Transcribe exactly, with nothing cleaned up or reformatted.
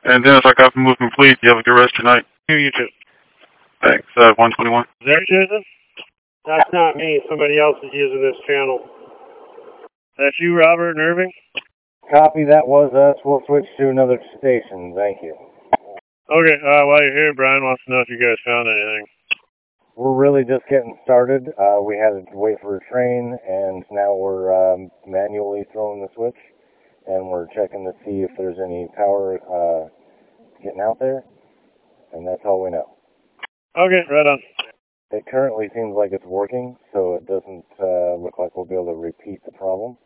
And Dennis, I got the move complete. You have a good rest tonight. Here, you too. Thanks. Uh, one twenty-one. Is that Jason? That's not me. Somebody else is using this channel. That's you, Robert and Irving? Copy, that was us. We'll switch to another station. Thank you. Okay, uh, while you're here, Brian wants to know if you guys found anything. We're really just getting started. Uh, we had to wait for a train, and now we're um, manually throwing the switch, and we're checking to see if there's any power uh, getting out there, and that's all we know. Okay, right on. It currently seems like it's working, so it doesn't uh, look like we'll be able to repeat the problem.